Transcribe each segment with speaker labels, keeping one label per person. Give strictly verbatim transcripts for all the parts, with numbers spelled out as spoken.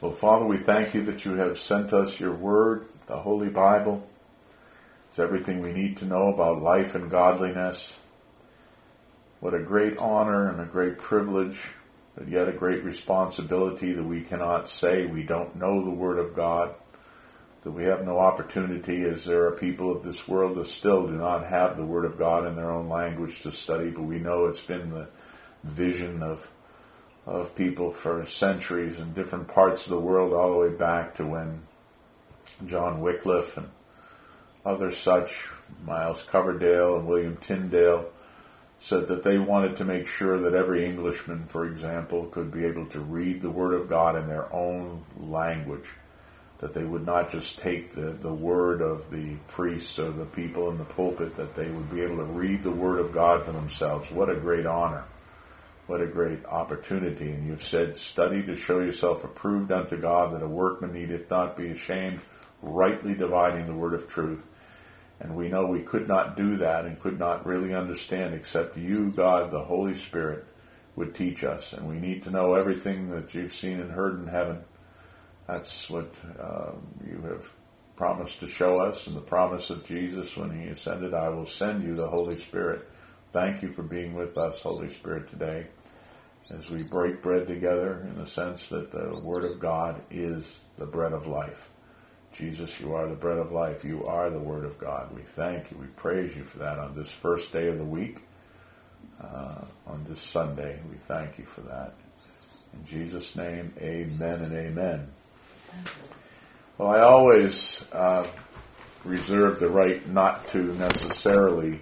Speaker 1: So, Father, we thank you that you have sent us your word, the Holy Bible. It's everything we need to know about life and godliness. What a great honor and a great privilege, but yet a great responsibility that we cannot say we don't know the Word of God, that we have no opportunity, as there are people of this world that still do not have the Word of God in their own language to study, but we know it's been the vision of of people for centuries in different parts of the world, all the way back to when John Wycliffe and others such, Miles Coverdale and William Tyndale, said that they wanted to make sure that every Englishman, for example, could be able to read the Word of God in their own language, that they would not just take the, the word of the priests or the people in the pulpit, that they would be able to read the Word of God for themselves. What a great honor. What a great opportunity. And you've said, study to show yourself approved unto God, that a workman needeth not be ashamed, rightly dividing the word of truth. And we know we could not do that and could not really understand except you, God, the Holy Spirit, would teach us. And we need to know everything that you've seen and heard in heaven. That's what uh, you have promised to show us, and the promise of Jesus when he ascended, I will send you the Holy Spirit. Thank you for being with us, Holy Spirit, today, as we break bread together in the sense that the Word of God is the bread of life. Jesus, you are the bread of life. You are the Word of God. We thank you. We praise you for that on this first day of the week, uh, on this Sunday. We thank you for that. In Jesus' name, amen and amen. Well, I always uh, reserve the right not to necessarily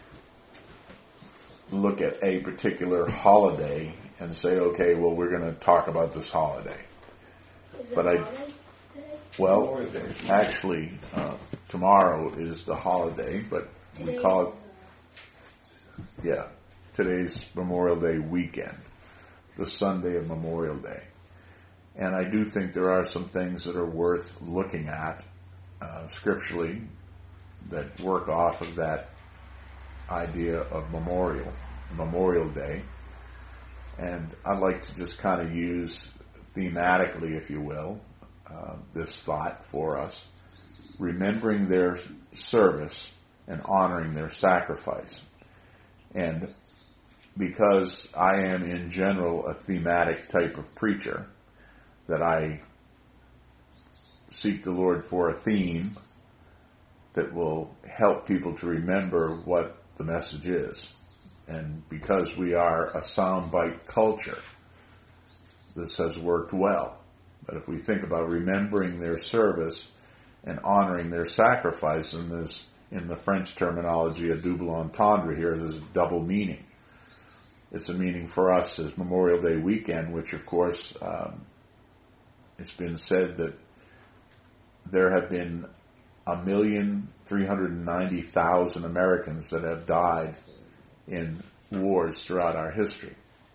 Speaker 1: look at a particular holiday and say, okay, well, we're going to talk about this holiday.
Speaker 2: Is it
Speaker 1: but I,
Speaker 2: holiday?
Speaker 1: well, actually, uh, tomorrow is the holiday, but we
Speaker 2: Today
Speaker 1: call it, yeah, today's Memorial Day weekend, the Sunday of Memorial Day. And I do think there are some things that are worth looking at uh, scripturally that work off of that idea of memorial, Memorial Day. And I'd like to just kind of use thematically, if you will, uh, this thought for us, remembering their service and honoring their sacrifice. And because I am in general a thematic type of preacher, that I seek the Lord for a theme that will help people to remember what the message is. And because we are a soundbite culture, this has worked well. But if we think about remembering their service and honoring their sacrifice, and there's, in the French terminology, a double entendre here, there's a double meaning. It's a meaning for us as Memorial Day weekend, which of course, um, it's been said that there have been a million three hundred ninety thousand Americans that have died in wars throughout our history,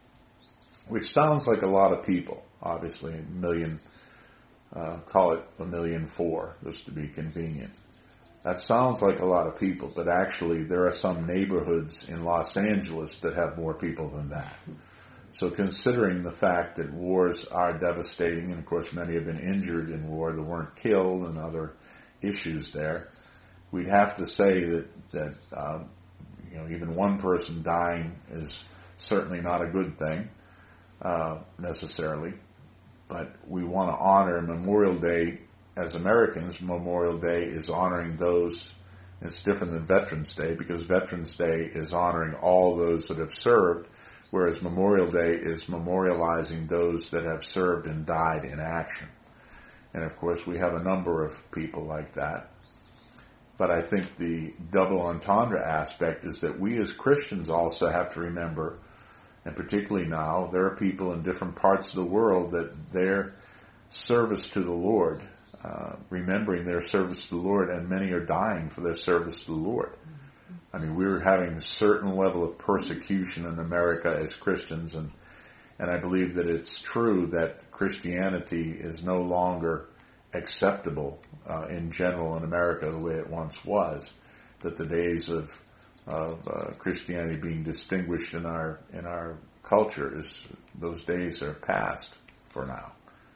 Speaker 1: which sounds like a lot of people. Obviously, a million, uh, call it a million four, just to be convenient. That sounds like a lot of people, but actually there are some neighborhoods in Los Angeles that have more people than that. So considering the fact that wars are devastating, and of course many have been injured in war that weren't killed, and other issues there, we'd have to say that, that um, you know, even one person dying is certainly not a good thing, uh, necessarily. But we want to honor Memorial Day. As Americans, Memorial Day is honoring those. It's different than Veterans Day, because Veterans Day is honoring all those that have served, whereas Memorial Day is memorializing those that have served and died in action. And of course, we have a number of people like that. But I think the double entendre aspect is that we as Christians also have to remember, and particularly now, there are people in different parts of the world that their service to the Lord, uh, remembering their service to the Lord, and many are dying for their service to the Lord. I mean, we're having a certain level of persecution in America as Christians, and and I believe that it's true that Christianity is no longer acceptable uh, in general in America the way it once was, that the days of of uh, Christianity being distinguished in our in our culture, is those days are past for now.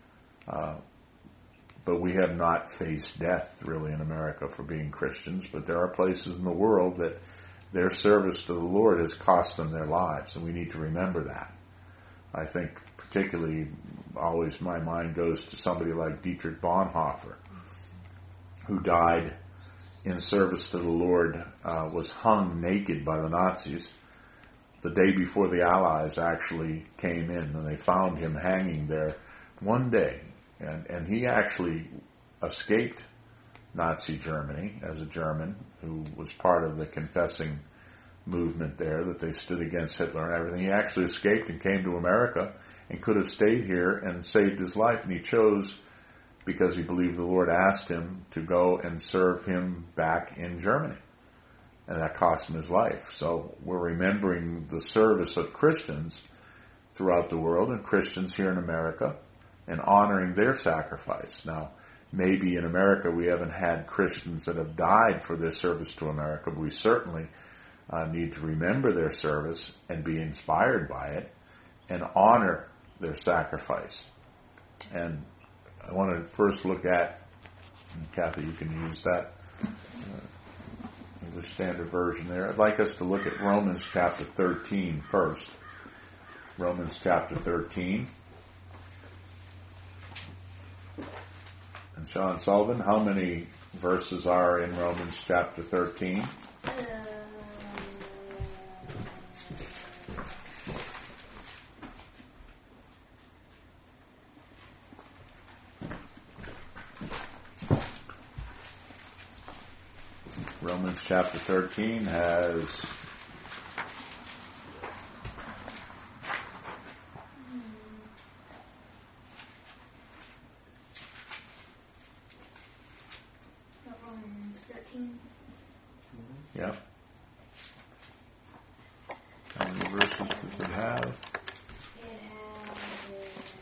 Speaker 1: Uh, but we have not faced death really in America for being Christians, but there are places in the world that their service to the Lord has cost them their lives, and we need to remember that. I think particularly, always my mind goes to somebody like Dietrich Bonhoeffer, who died in service to the Lord, uh, was hung naked by the Nazis the day before the Allies actually came in, and they found him hanging there one day. And, and he actually escaped Nazi Germany as a German who was part of the confessing movement there, that they stood against Hitler and everything. He actually escaped and came to America and could have stayed here and saved his life. And he chose, because he believed the Lord asked him to go and serve him back in Germany. And that cost him his life. So we're remembering the service of Christians throughout the world and Christians here in America and honoring their sacrifice. Now, maybe in America we haven't had Christians that have died for their service to America, but we certainly uh, need to remember their service and be inspired by it and honor their sacrifice. And I want to first look at, and Kathy, you can use that uh, English Standard Version there. I'd like us to look at Romans chapter thirteen first. Romans chapter thirteen. And Sean Sullivan, how many verses are in Romans chapter thirteen? Romans chapter thirteen has yeah. How many verses does it have?
Speaker 2: It has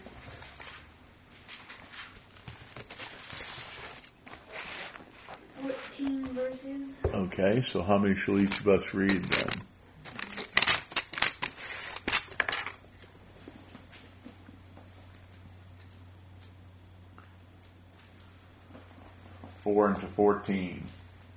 Speaker 2: fourteen verses.
Speaker 1: Okay, so how many shall each of us read then? Four into fourteen.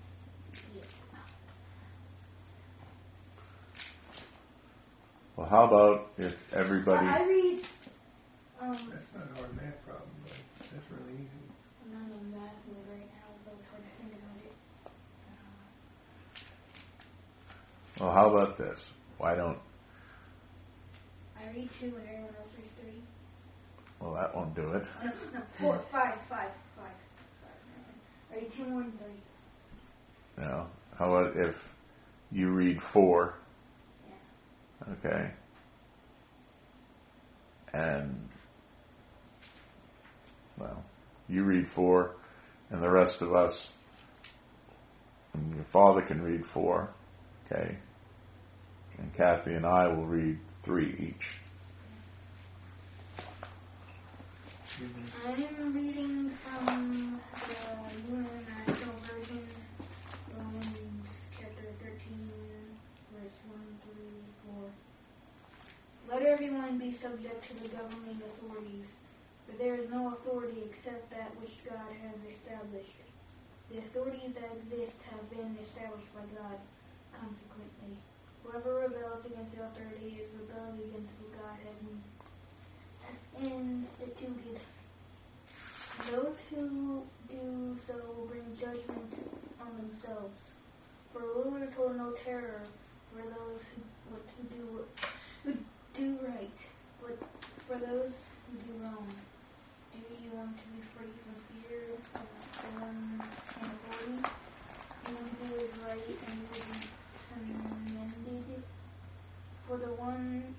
Speaker 1: Well, how about if everybody...
Speaker 2: I read... Um,
Speaker 3: That's not a hard math problem, but that's really easy.
Speaker 2: I'm not in math mood right now, so it's hard to think about it. Uh,
Speaker 1: Well, how about this? Why don't...
Speaker 2: I read two and everyone else reads three.
Speaker 1: Well, that won't do it.
Speaker 2: No, no, four, five, five, five, five. I read two more than three.
Speaker 1: You know, how about if you read four?
Speaker 2: Yeah.
Speaker 1: Okay. And, well, you read four, and the rest of us, and your father can read four, okay? And Kathy and I will read three each.
Speaker 2: I'm reading from the New International Version, Romans chapter thirteen, verse one through four. Let everyone be subject to the governing authorities, for there is no authority except that which God has established. The authorities that exist have been established by God. Consequently, whoever rebels against the authority is rebelling against what God has instituted. Those who do so bring judgment on themselves. For rulers hold no terror for those who, what, who do who do right, but for those who do wrong. Do you want to be free from fear of the one in authority? You want to do is right and you will be commended. For the one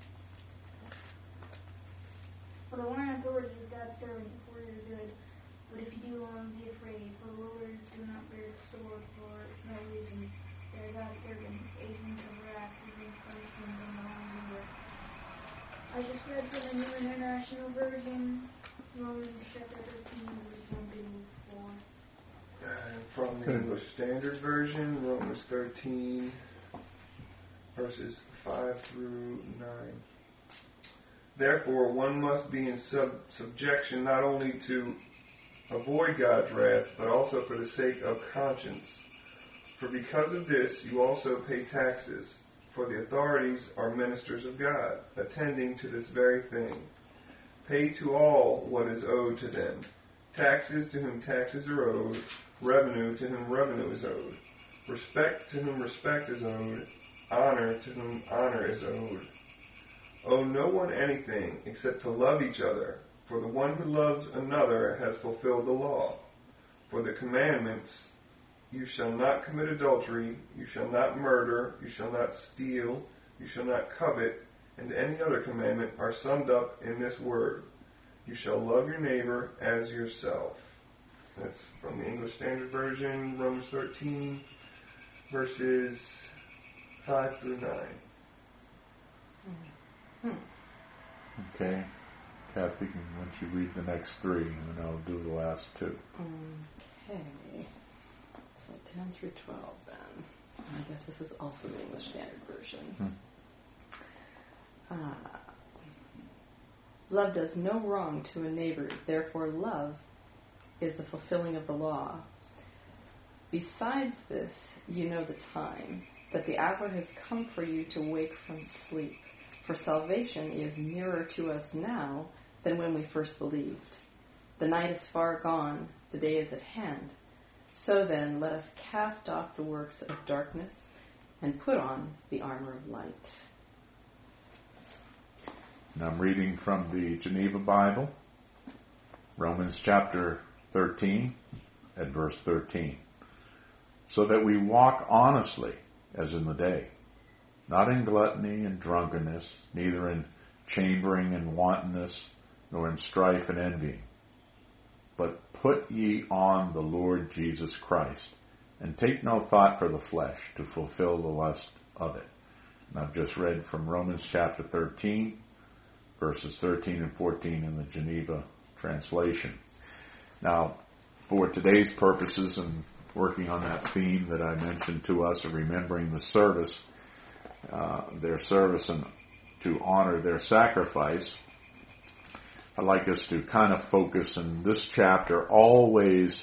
Speaker 2: For the one in authority is God's servant for your good. But if you do wrong, be afraid, for rulers do not bear the sword for no reason. They are God's servants, agents of wrath, using punishment and the wrong leader. I just read from the New International Version, Romans chapter thirteen, verse one through four.
Speaker 3: And from the English Standard Version, Romans thirteen, verses five through nine. Therefore, one must be in sub- subjection not only to avoid God's wrath, but also for the sake of conscience. For because of this, you also pay taxes, for the authorities are ministers of God, attending to this very thing. Pay to all what is owed to them, taxes to whom taxes are owed, revenue to whom revenue is owed, respect to whom respect is owed, honor to whom honor is owed. Owe no one anything except to love each other, for the one who loves another has fulfilled the law. For the commandments, you shall not commit adultery, you shall not murder, you shall not steal, you shall not covet, and any other commandment are summed up in this word: you shall love your neighbor as yourself. That's from the English Standard Version, Romans thirteen, verses five through nine.
Speaker 4: Hmm.
Speaker 1: Okay. Kathy, why don't you read the next three, and then I'll do the last two.
Speaker 4: Okay. So ten through twelve then. I guess this is also the English Standard Version.
Speaker 1: Hmm.
Speaker 4: Uh, love does no wrong to a neighbor, therefore love is the fulfilling of the law. Besides this, you know the time, that the hour has come for you to wake from sleep. For salvation is nearer to us now than when we first believed. The night is far gone, the day is at hand. So then, let us cast off the works of darkness and put on the armor of light.
Speaker 1: And I'm reading from the Geneva Bible, Romans chapter thirteen, at verse thirteen. So that we walk honestly as in the day, not in gluttony and drunkenness, neither in chambering and wantonness, nor in strife and envying. But put ye on the Lord Jesus Christ, and take no thought for the flesh to fulfill the lust of it. And I've just read from Romans chapter thirteen, verses thirteen and fourteen in the Geneva translation. Now, for today's purposes and working on that theme that I mentioned to us of remembering the service, uh, their service and to honor their sacrifice, I'd like us to kind of focus in this chapter. Always,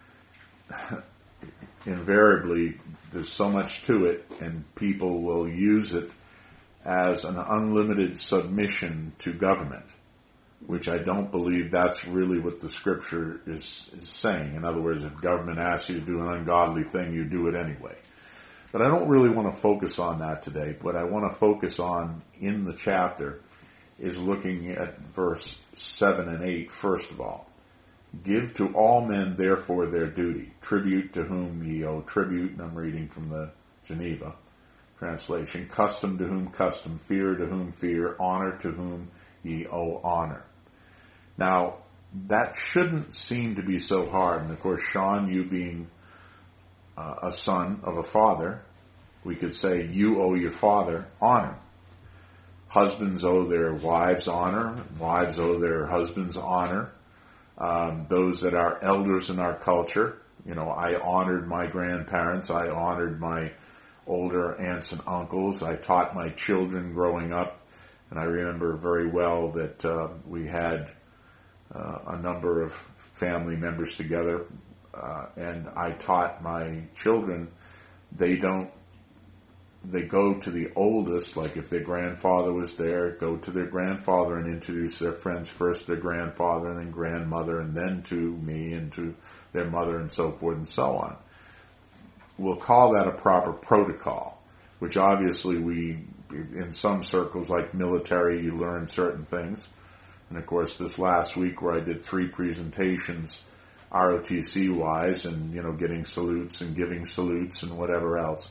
Speaker 1: invariably, there's so much to it, and people will use it as an unlimited submission to government, which I don't believe that's really what the Scripture is, is saying. In other words, if government asks you to do an ungodly thing, you do it anyway. But I don't really want to focus on that today. What I want to focus on in the chapter is looking at verse seven and eight, first of all. Give to all men, therefore, their duty. Tribute to whom ye owe tribute, and I'm reading from the Geneva translation. Custom to whom custom, fear to whom fear, honor to whom ye owe honor. Now, that shouldn't seem to be so hard. And of course, Sean, you being uh, a son of a father, we could say you owe your father honor. Husbands owe their wives honor. Wives owe their husbands honor. Um, those that are elders in our culture, you know, I honored my grandparents. I honored my older aunts and uncles. I taught my children growing up. And I remember very well that uh, we had uh, a number of family members together. Uh, and I taught my children, they don't They go to the oldest, like if their grandfather was there, go to their grandfather and introduce their friends first to their grandfather and then grandmother and then to me and to their mother and so forth and so on. We'll call that a proper protocol, which obviously we, in some circles like military, you learn certain things. And of course this last week where I did three presentations R O T C-wise and, you know, getting salutes and giving salutes and whatever else,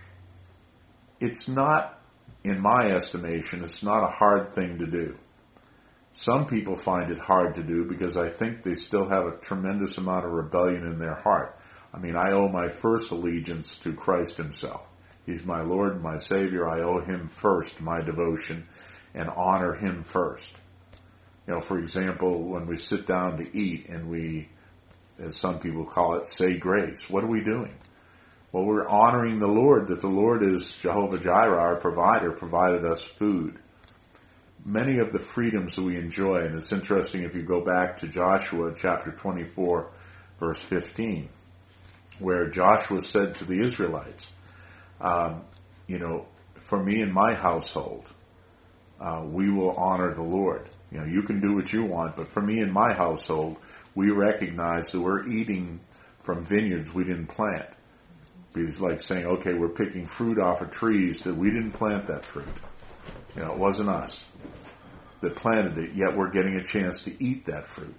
Speaker 1: it's not, in my estimation, it's not a hard thing to do. Some people find it hard to do because I think they still have a tremendous amount of rebellion in their heart. I mean, I owe my first allegiance to Christ himself. He's my Lord and my Savior. I owe him first my devotion and honor him first. You know, for example, when we sit down to eat and we, as some people call it, say grace, what are we doing? Well, we're honoring the Lord, that the Lord is Jehovah Jireh, our provider, provided us food. many of the freedoms that we enjoy, and it's interesting if you go back to Joshua chapter twenty-four, verse fifteen, where Joshua said to the Israelites, um, you know, for me and my household, uh, we will honor the Lord. You know, you can do what you want, but for me and my household, we recognize that we're eating from vineyards we didn't plant. It's like saying, okay, we're picking fruit off of trees that we didn't plant that fruit. You know, it wasn't us that planted it, yet we're getting a chance to eat that fruit.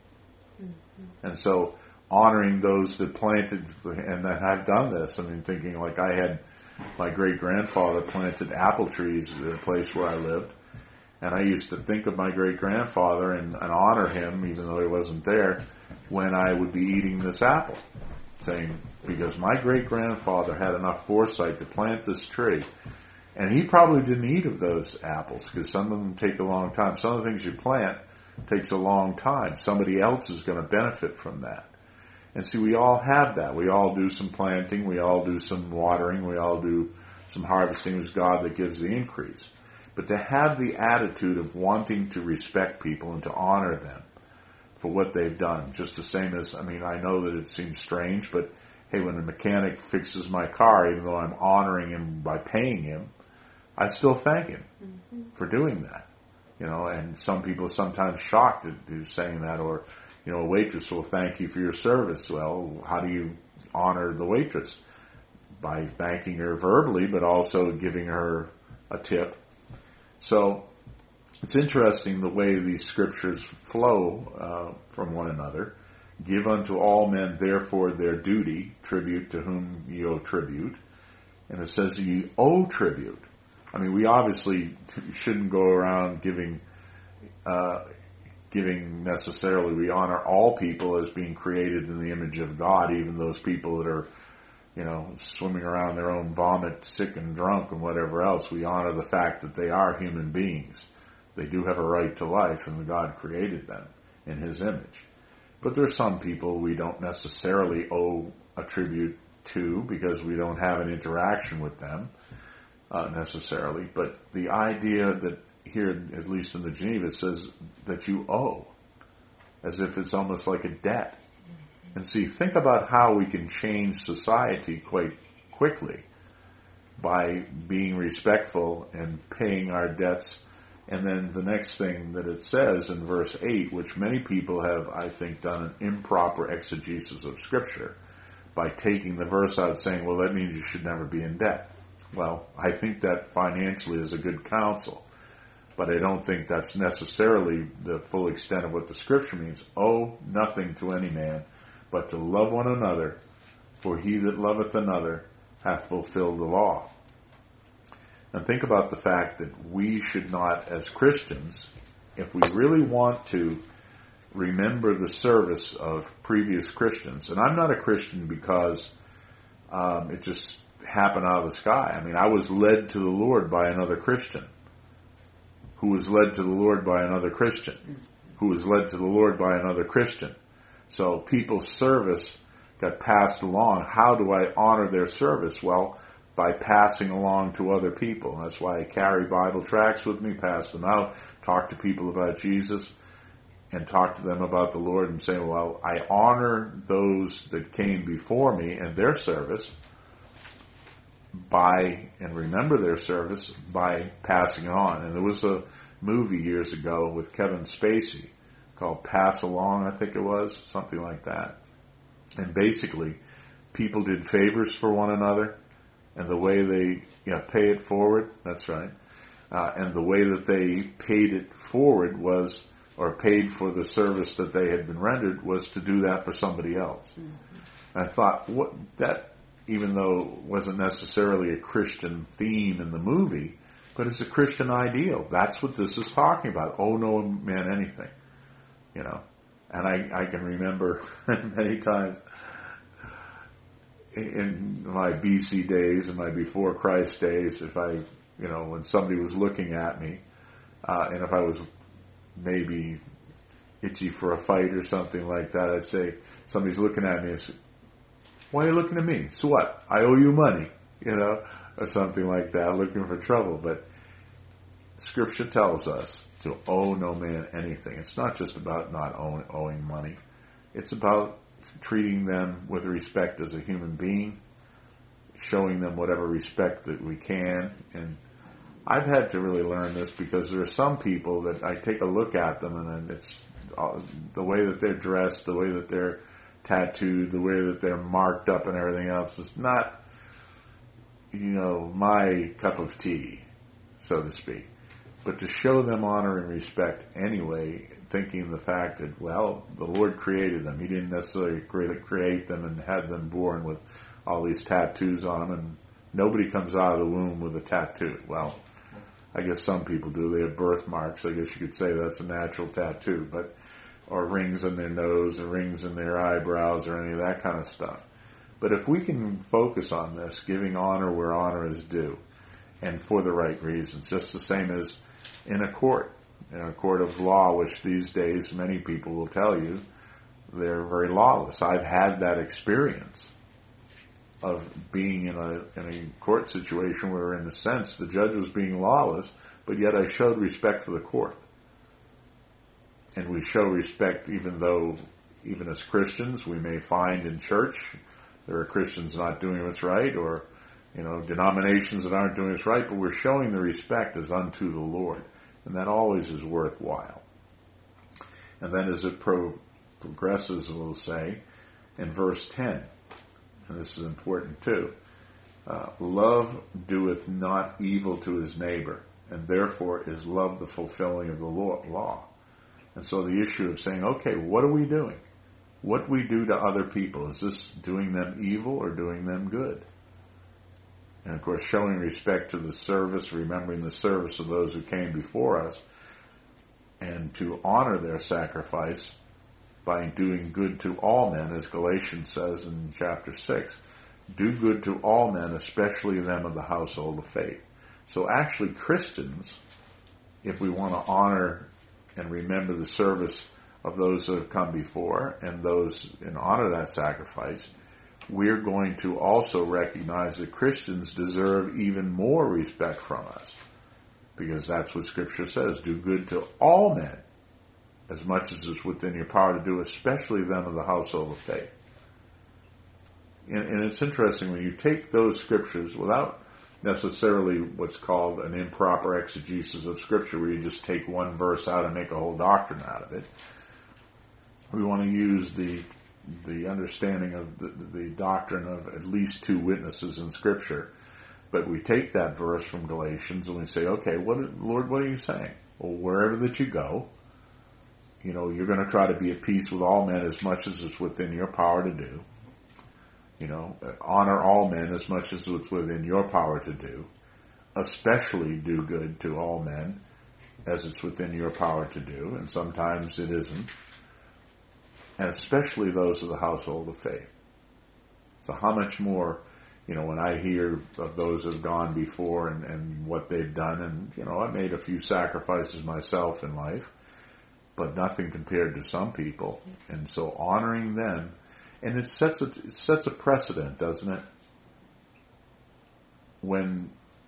Speaker 1: Mm-hmm. And so, honoring those that planted, and I've done this, I mean, thinking like I had my great-grandfather planted apple trees at a place where I lived, and I used to think of my great-grandfather and, and honor him, even though he wasn't there, when I would be eating this apple, saying, because my great-grandfather had enough foresight to plant this tree, and he probably didn't eat of those apples, because some of them take a long time. Some of the things you plant takes a long time. Somebody else is going to benefit from that. And see, we all have that. We all do some planting. We all do some watering. We all do some harvesting. It's God that gives the increase. But to have the attitude of wanting to respect people and to honor them for what they've done, just the same as, I mean, I know that it seems strange, but hey, when a mechanic fixes my car, even though I'm honoring him by paying him, I still thank him mm-hmm. for doing that. You know, and some people are sometimes shocked at you saying that, or, you know, a waitress will thank you for your service. Well, how do you honor the waitress? By thanking her verbally, but also giving her a tip. So it's interesting the way these scriptures flow uh, from one another. Give unto all men therefore their duty, tribute to whom ye owe tribute. And it says ye owe tribute. I mean, we obviously shouldn't go around giving uh, giving necessarily. We honor all people as being created in the image of God, even those people that are, you know, swimming around their own vomit, sick and drunk and whatever else. We honor the fact that they are human beings. They do have a right to life, and God created them in His image. But there are some people we don't necessarily owe a tribute to because we don't have an interaction with them uh, necessarily. But the idea that here, at least in the Geneva, it says that you owe, as if it's almost like a debt. And see, think about how we can change society quite quickly by being respectful and paying our debts. And then the next thing that it says in verse eight, which many people have, I think, done an improper exegesis of Scripture by taking the verse out saying, well, that means you should never be in debt. Well, I think that financially is a good counsel, but I don't think that's necessarily the full extent of what the Scripture means. Owe nothing to any man, but to love one another, for he that loveth another hath fulfilled the law. And think about the fact that we should not, as Christians, if we really want to remember the service of previous Christians, and I'm not a Christian because um, it just happened out of the sky. I mean, I was led to the Lord by another Christian, who was led to the Lord by another Christian, who was led to the Lord by another Christian. So people's service got passed along. How do I honor their service? Well, by passing along to other people. That's why I carry Bible tracts with me, pass them out, talk to people about Jesus, and talk to them about the Lord and say, well, I honor those that came before me and their service by, and remember their service by passing it on. And there was a movie years ago with Kevin Spacey called Pass Along, I think it was, something like that. And basically, people did favors for one another, and the way they, you know, pay it forward, that's right, uh, and the way that they paid it forward was, or paid for the service that they had been rendered, was to do that for somebody else. Mm-hmm. I thought, what that, even though it wasn't necessarily a Christian theme in the movie, but it's a Christian ideal. That's what this is talking about. Oh, no man anything, you know. And I, I can remember many times in my B C days and my before Christ days, if I, you know, when somebody was looking at me, uh, and if I was maybe itchy for a fight or something like that, I'd say, somebody's looking at me, and say, why are you looking at me? So what? I owe you money, you know, or something like that, looking for trouble. But Scripture tells us to owe no man anything. It's not just about not owe, owing money. It's about treating them with respect as a human being, showing them whatever respect that we can. And I've had to really learn this because there are some people that I take a look at them and it's uh, the way that they're dressed, the way that they're tattooed, the way that they're marked up and everything else is not, you know, my cup of tea, so to speak. But to show them honor and respect anyway, thinking the fact that, well, the Lord created them. He didn't necessarily create them and had them born with all these tattoos on them, and nobody comes out of the womb with a tattoo. Well, I guess some people do. They have birthmarks. I guess you could say that's a natural tattoo, but or rings in their nose or rings in their eyebrows or any of that kind of stuff. But if we can focus on this, giving honor where honor is due, and for the right reasons, just the same as in a court, in a court of law, which these days many people will tell you they're very lawless. I've had that experience of being in a in a court situation where, in a sense, the judge was being lawless, but yet I showed respect for the court. And we show respect even though, even as Christians, we may find in church there are Christians not doing what's right, or you know, denominations that aren't doing what's right, but we're showing the respect as unto the Lord. And that always is worthwhile. And then as it pro- progresses, we'll say, in verse ten, and this is important too, uh, love doeth not evil to his neighbor, and therefore is love the fulfilling of the law. And so the issue of saying, okay, what are we doing? What we do to other people, is this doing them evil or doing them good? And of course, showing respect to the service, remembering the service of those who came before us, and to honor their sacrifice by doing good to all men, as Galatians says in chapter six. Do good to all men, especially them of the household of faith. So actually, Christians, if we want to honor and remember the service of those that have come before, and those and honor that sacrifice, we're going to also recognize that Christians deserve even more respect from us, because that's what Scripture says. Do good to all men, as much as is within your power to do, especially them of the household of faith. And, and it's interesting, when you take those Scriptures without necessarily what's called an improper exegesis of Scripture, where you just take one verse out and make a whole doctrine out of it, we want to use the the understanding of the, the doctrine of at least two witnesses in Scripture. But we take that verse from Galatians and we say, okay, what, Lord, what are you saying? Well, wherever that you go, you know, you're going to try to be at peace with all men as much as it's within your power to do. You know, honor all men as much as it's within your power to do. Especially do good to all men as it's within your power to do. And sometimes it isn't. And especially those of the household of faith. So how much more, you know, when I hear of those who have gone before and, and what they've done, and, you know, I made a few sacrifices myself in life, but nothing compared to some people. And so honoring them, and it sets a, it sets a precedent, doesn't it? When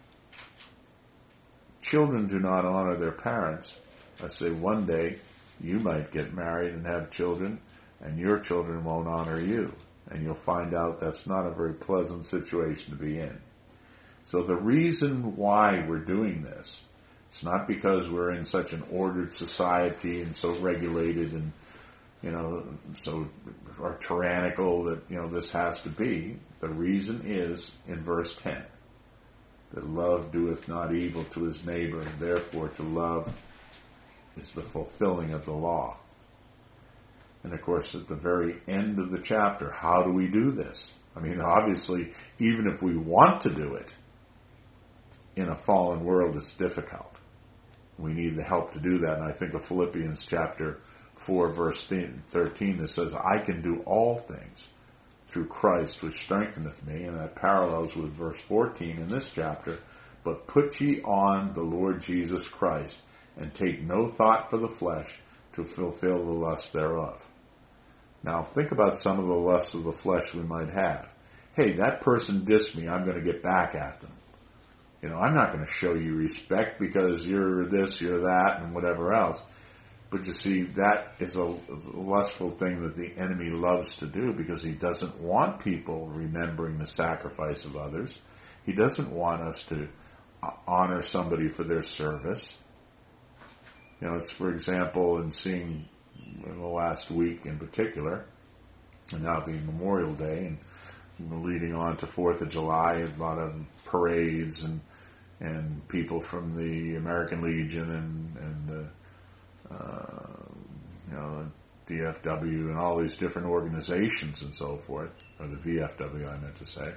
Speaker 1: children do not honor their parents, I say one day you might get married and have children, and your children won't honor you. And you'll find out that's not a very pleasant situation to be in. So the reason why we're doing this, it's not because we're in such an ordered society and so regulated and, you know, so or tyrannical that, you know, this has to be. The reason is in verse ten, that love doeth not evil to his neighbor, and therefore to love is the fulfilling of the law. And of course, at the very end of the chapter, how do we do this? I mean, obviously, even if we want to do it, in a fallen world, it's difficult. We need the help to do that. And I think of Philippians chapter four, verse thirteen, that says, I can do all things through Christ, which strengtheneth me. And that parallels with verse fourteen in this chapter. But put ye on the Lord Jesus Christ, and take no thought for the flesh to fulfill the lust thereof. Now, think about some of the lusts of the flesh we might have. Hey, that person dissed me, I'm going to get back at them. You know, I'm not going to show you respect because you're this, you're that, and whatever else. But you see, that is a lustful thing that the enemy loves to do because he doesn't want people remembering the sacrifice of others. He doesn't want us to honor somebody for their service. You know, it's, for example, in seeing in the last week in particular, and now being Memorial Day, and leading on to Fourth of July, a lot of parades and and people from the American Legion and and the Uh, you know, D F W and all these different organizations and so forth, or the V F W I meant to say,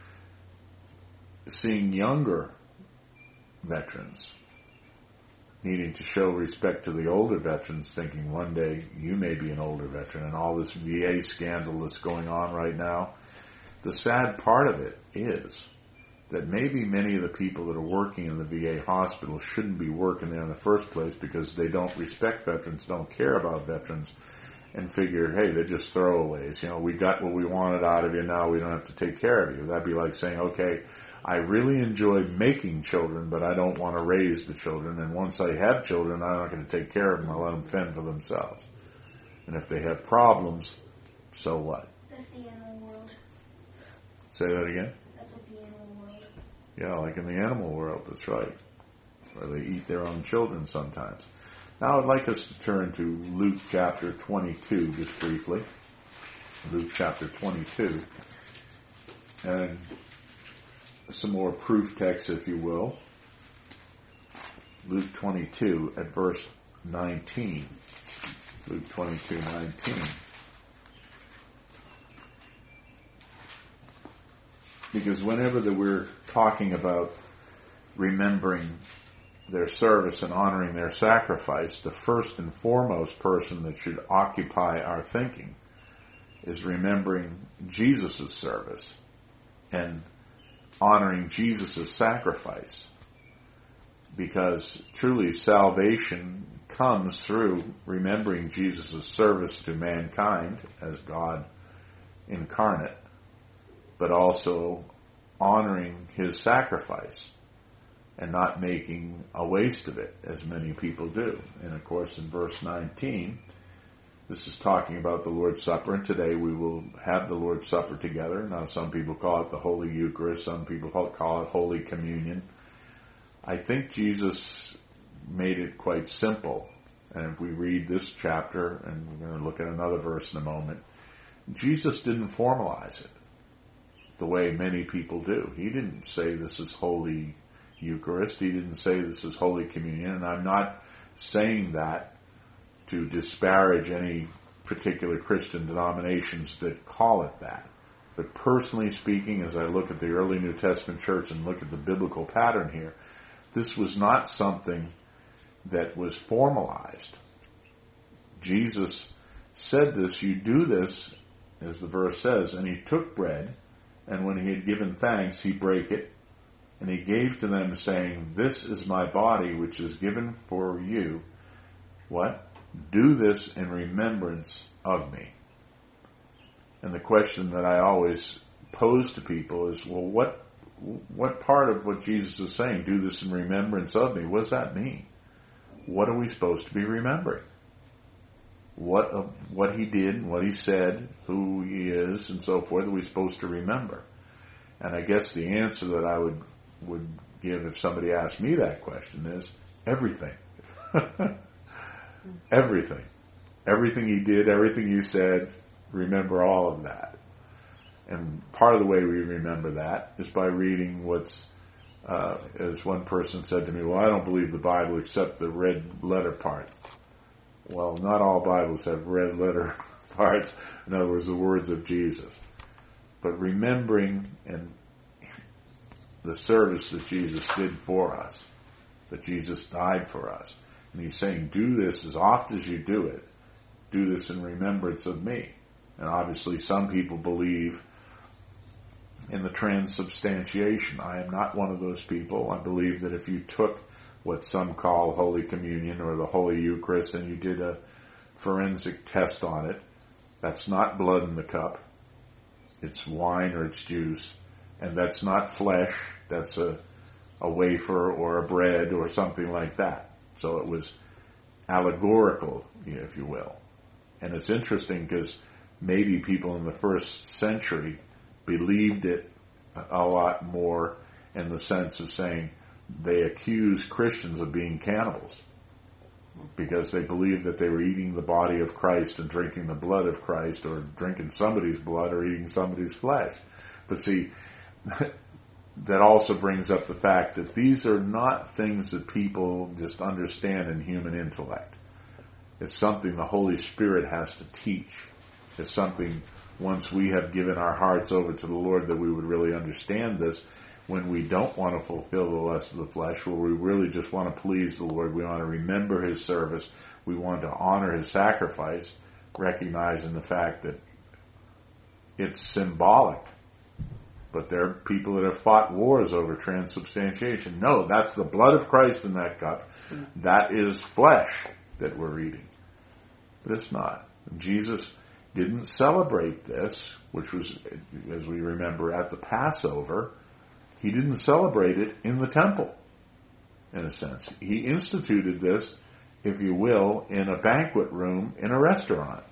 Speaker 1: seeing younger veterans needing to show respect to the older veterans, thinking one day you may be an older veteran, and all this V A scandal that's going on right now. The sad part of it is that maybe many of the people that are working in the V A hospital shouldn't be working there in the first place because they don't respect veterans, don't care about veterans, and figure, hey, they're just throwaways. You know, we got what we wanted out of you, now we don't have to take care of you. That'd be like saying, okay, I really enjoy making children, but I don't want to raise the children, and once I have children, I'm not going to take care of them. I'll let them fend for themselves. And if they have problems, so what?
Speaker 2: That's the animal world.
Speaker 1: Say that again? Yeah, like in the animal world, that's right. Where they eat their own children sometimes. Now I'd like us to turn to Luke chapter twenty-two, just briefly. Luke chapter twenty-two. And some more proof text, if you will. Luke twenty-two at verse nineteen. Luke twenty-two, nineteen. Because whenever that we're talking about remembering their service and honoring their sacrifice, the first and foremost person that should occupy our thinking is remembering Jesus' service and honoring Jesus' sacrifice. Because truly salvation comes through remembering Jesus' service to mankind as God incarnate, but also honoring his sacrifice and not making a waste of it, as many people do. And of course, in verse nineteen, this is talking about the Lord's Supper, and today we will have the Lord's Supper together. Now, some people call it the Holy Eucharist, some people call it Holy Communion. I think Jesus made it quite simple. And if we read this chapter, and we're going to look at another verse in a moment, Jesus didn't formalize it the way many people do. He didn't say this is Holy Eucharist. He didn't say this is Holy Communion. And I'm not saying that to disparage any particular Christian denominations that call it that. But personally speaking, as I look at the early New Testament church and look at the biblical pattern here, this was not something that was formalized. Jesus said this, you do this, as the verse says, and he took bread, and when he had given thanks, he brake it, and he gave to them, saying, this is my body, which is given for you. What? Do this in remembrance of me. And the question that I always pose to people is, well, what what part of what Jesus is saying, do this in remembrance of me, what does that mean? What are we supposed to be remembering? What uh, what he did, and what he said, who he is, and so forth, are we supposed to remember? And I guess the answer that I would would give if somebody asked me that question is everything. Everything. Everything he did, everything you said, remember all of that. And part of the way we remember that is by reading what's, uh, as one person said to me, well, I don't believe the Bible except the red letter part. Well, not all Bibles have red letter parts. In other words, the words of Jesus. But remembering and the service that Jesus did for us, that Jesus died for us. And he's saying, do this as often as you do it. Do this in remembrance of me. And obviously some people believe in the transubstantiation. I am not one of those people. I believe that if you took what some call Holy Communion or the Holy Eucharist and you did a forensic test on it, that's not blood in the cup. It's wine or it's juice. And that's not flesh. That's a a wafer or a bread or something like that. So it was allegorical, if you will. And it's interesting because maybe people in the first century believed it a lot more in the sense of saying they accused Christians of being cannibals because they believed that they were eating the body of Christ and drinking the blood of Christ, or drinking somebody's blood or eating somebody's flesh. But see, that also brings up the fact that these are not things that people just understand in human intellect. It's something the Holy Spirit has to teach. It's something, once we have given our hearts over to the Lord, that we would really understand this. When we don't want to fulfill the lust of the flesh, where we really just want to please the Lord, we want to remember His service, we want to honor His sacrifice, recognizing the fact that it's symbolic. But there are people that have fought wars over transubstantiation. No, that's the blood of Christ in that cup. That is flesh that we're eating. But it's not. Jesus didn't celebrate this, which was, as we remember, at the Passover. He didn't celebrate it in the temple, in a sense. He instituted this, if you will, in a banquet room in a restaurant.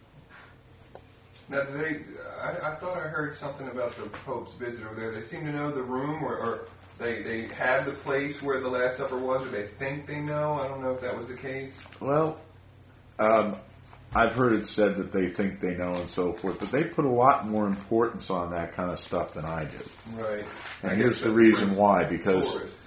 Speaker 3: Now, do they, I, I thought I heard something about the Pope's visit over there. They seem to know the room, or, or they, they have the place where the Last Supper was, or they think they know. I don't know if that was the case.
Speaker 1: Well, um, I've heard it said that they think they know and so forth, but they put a lot more importance on that kind of stuff than I do.
Speaker 3: Right.
Speaker 1: And here's the reason why, because,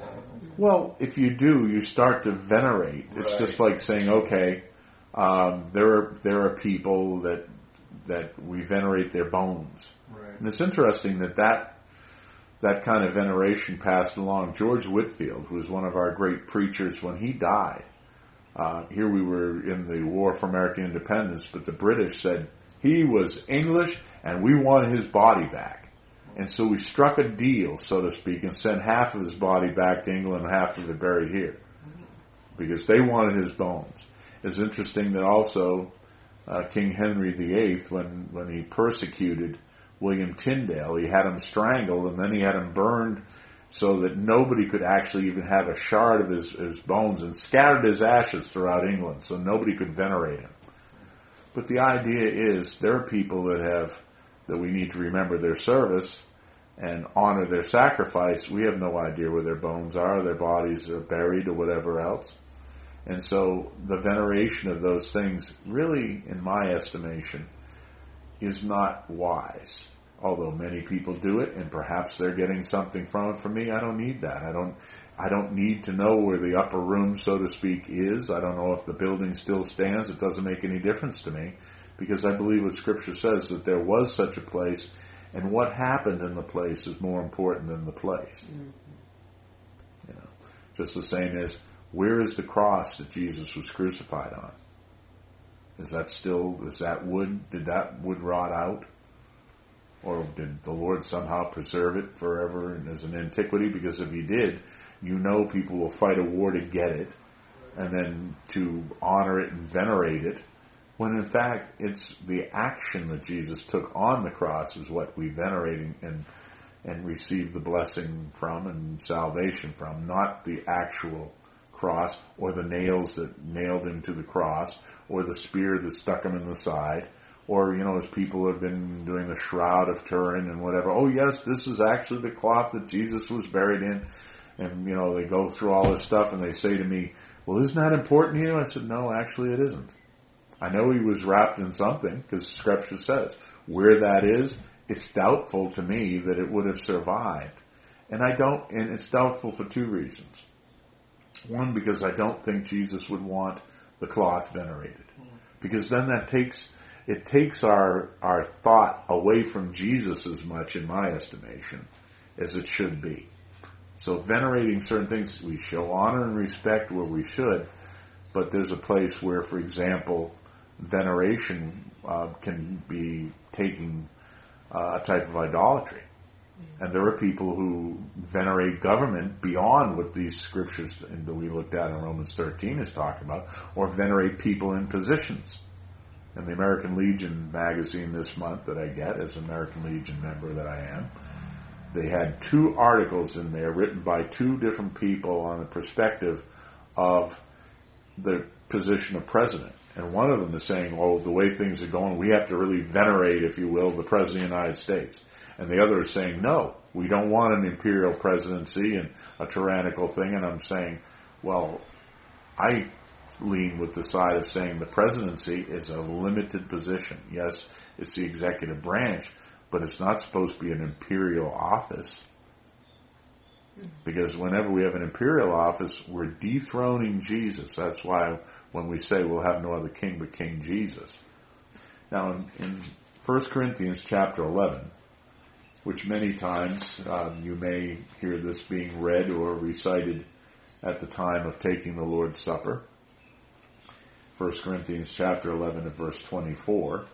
Speaker 1: well, if you do, you start to venerate. It's
Speaker 3: Right.
Speaker 1: just like saying, okay, um, there are there are people that that we venerate their bones.
Speaker 3: Right.
Speaker 1: And it's interesting that that, that kind of veneration passed along. George Whitefield, who was one of our great preachers, when he died, Uh, here we were in the War for American Independence, but the British said he was English and we wanted his body back. And so we struck a deal, so to speak, and sent half of his body back to England and half of it buried here. Because they wanted his bones. It's interesting that also uh, King Henry the Eighth, when, when he persecuted William Tyndale, he had him strangled and then he had him burned so that nobody could actually even have a shard of his, his bones, and scattered his ashes throughout England so nobody could venerate him. But the idea is there are people that have, that we need to remember their service and honor their sacrifice. We have no idea where their bones are, their bodies are buried or whatever else. And so the veneration of those things really, in my estimation, is not wise. Although many people do it, and perhaps they're getting something from it. For me, I don't need that. I don't I don't need to know where the upper room, so to speak, is. I don't know if the building still stands. It doesn't make any difference to me, because I believe what Scripture says, that there was such a place, and what happened in the place is more important than the place. Mm-hmm. You know, just the same as, where is the cross that Jesus was crucified on? Is that still, is that wood, did that wood rot out? Or did the Lord somehow preserve it forever and as an antiquity? Because if He did, you know people will fight a war to get it, and then to honor it and venerate it, when in fact it's the action that Jesus took on the cross is what we venerate and and receive the blessing from and salvation from, not the actual cross or the nails that nailed Him to the cross or the spear that stuck Him in the side. Or, you know, as people have been doing the Shroud of Turin and whatever, oh yes, this is actually the cloth that Jesus was buried in. And, you know, they go through all this stuff and they say to me, well, isn't that important to you? I said, no, actually it isn't. I know he was wrapped in something, because Scripture says, where that is, it's doubtful to me that it would have survived. And I don't, and it's doubtful for two reasons. One, because I don't think Jesus would want the cloth venerated. Because then that takes... It takes our, our thought away from Jesus as much, in my estimation, as it should be. So venerating certain things, we show honor and respect where we should, but there's a place where, for example, veneration uh, can be taking uh, a type of idolatry. And there are people who venerate government beyond what these scriptures that we looked at in Romans thirteen is talking about, or venerate people in positions. In the American Legion magazine this month that I get, as an American Legion member that I am, they had two articles in there written by two different people on the perspective of the position of president. And one of them is saying, oh, the way things are going, we have to really venerate, if you will, the President of the United States. And the other is saying, no, we don't want an imperial presidency and a tyrannical thing. And I'm saying, well, I lean with the side of saying the presidency is a limited position. Yes, it's the executive branch, but it's not supposed to be an imperial office. Because whenever we have an imperial office, we're dethroning Jesus. That's why when we say we'll have no other king but King Jesus. Now, in, in First Corinthians chapter eleven, which many times um, you may hear this being read or recited at the time of taking the Lord's Supper. First Corinthians chapter eleven at verse twenty-four.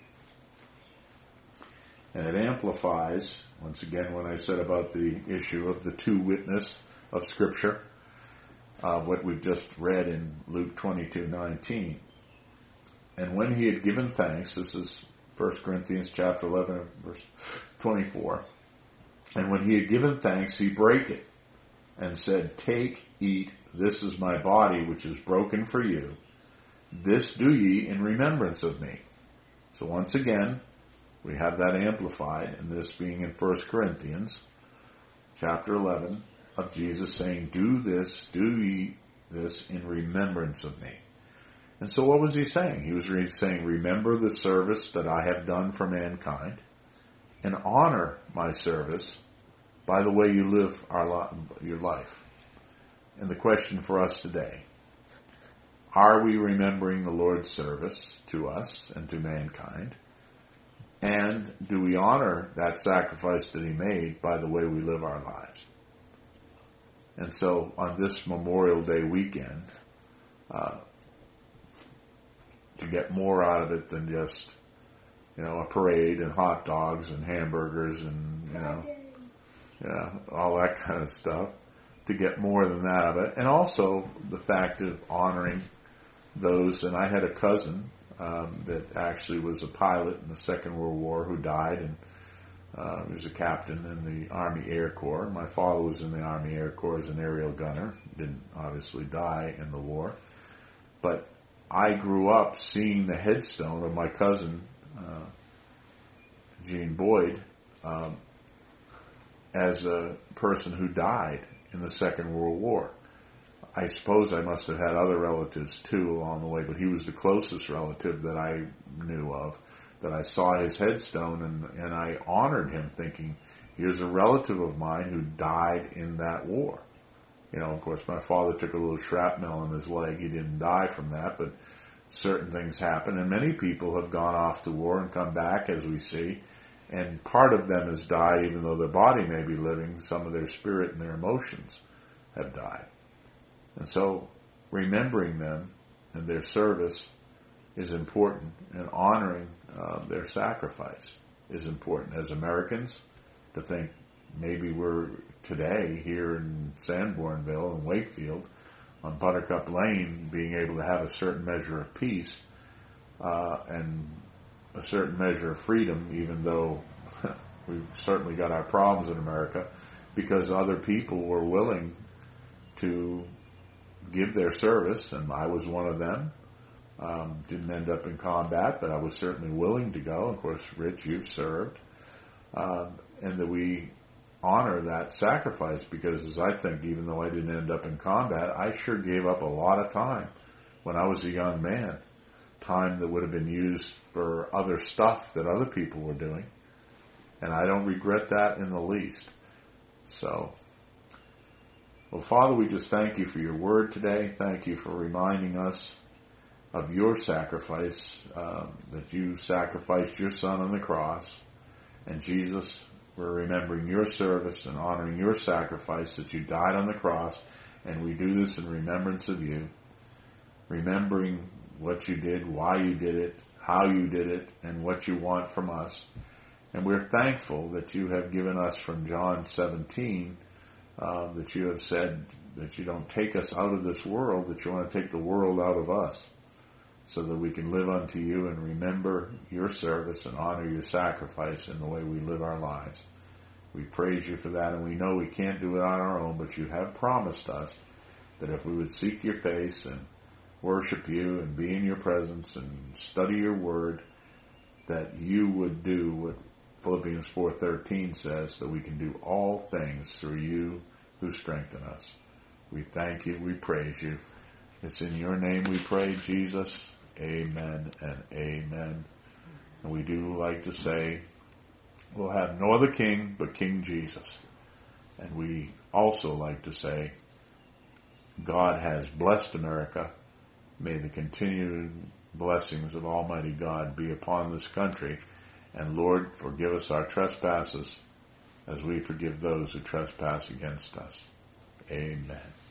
Speaker 1: And it amplifies, once again, when I said about the issue of the two witness of Scripture, uh, what we've just read in Luke twenty-two nineteen. And when he had given thanks, this is First Corinthians chapter eleven, verse twenty-four. And when he had given thanks, he brake it and said, take, eat, this is my body, which is broken for you. This do ye in remembrance of me. So once again, we have that amplified, and this being in First Corinthians chapter eleven, of Jesus saying, do this, do ye this in remembrance of me. And so what was he saying? He was re- saying, remember the service that I have done for mankind, and honor my service by the way you live our li- your life. And the question for us today, are we remembering the Lord's service to us and to mankind? And do we honor that sacrifice that he made by the way we live our lives? And so on this Memorial Day weekend, uh, to get more out of it than just, you know, a parade and hot dogs and hamburgers and, you know, yeah, all that kind of stuff, to get more than that of it. And also the fact of honoring those, and I had a cousin um, that actually was a pilot in the Second World War who died, and uh, he was a captain in the Army Air Corps. My father was in the Army Air Corps as an aerial gunner. Didn't obviously die in the war. But I grew up seeing the headstone of my cousin, uh, Gene Boyd, um, as a person who died in the Second World War. I suppose I must have had other relatives too along the way, but he was the closest relative that I knew of, that I saw his headstone, and, and I honored him thinking, here's a relative of mine who died in that war. You know, of course, my father took a little shrapnel in his leg. He didn't die from that, but certain things happen, and many people have gone off to war and come back, as we see, and part of them has died, even though their body may be living. Some of their spirit and their emotions have died. And so remembering them and their service is important, and honoring uh, their sacrifice is important. As Americans, to think maybe we're today here in Sanbornville and Wakefield on Buttercup Lane being able to have a certain measure of peace uh, and a certain measure of freedom, even though we've certainly got our problems in America, because other people were willing to give their service, and I was one of them. Um, didn't end up in combat, but I was certainly willing to go. Of course, Rich, you've served. Um, and that we honor that sacrifice, because as I think, even though I didn't end up in combat, I sure gave up a lot of time when I was a young man. Time that would have been used for other stuff that other people were doing. And I don't regret that in the least. So, well, Father, we just thank you for your word today. Thank you for reminding us of your sacrifice, um, that you sacrificed your Son on the cross. And Jesus, we're remembering your service and honoring your sacrifice, that you died on the cross. And we do this in remembrance of you. Remembering what you did, why you did it, how you did it, and what you want from us. And we're thankful that you have given us from John seventeen, uh, that you have said that you don't take us out of this world, that you want to take the world out of us, so that we can live unto you and remember your service and honor your sacrifice in the way we live our lives. We praise you for that, and we know we can't do it on our own, but you have promised us that if we would seek your face and worship you and be in your presence and study your word, that you would do what Philippians four thirteen says, that we can do all things through you who strengthen us. We thank you. We praise you. It's in your name we pray, Jesus. Amen and amen. And we do like to say, we'll have no other king but King Jesus. And we also like to say, God has blessed America. May the continued blessings of Almighty God be upon this country. And Lord, forgive us our trespasses as we forgive those who trespass against us. Amen.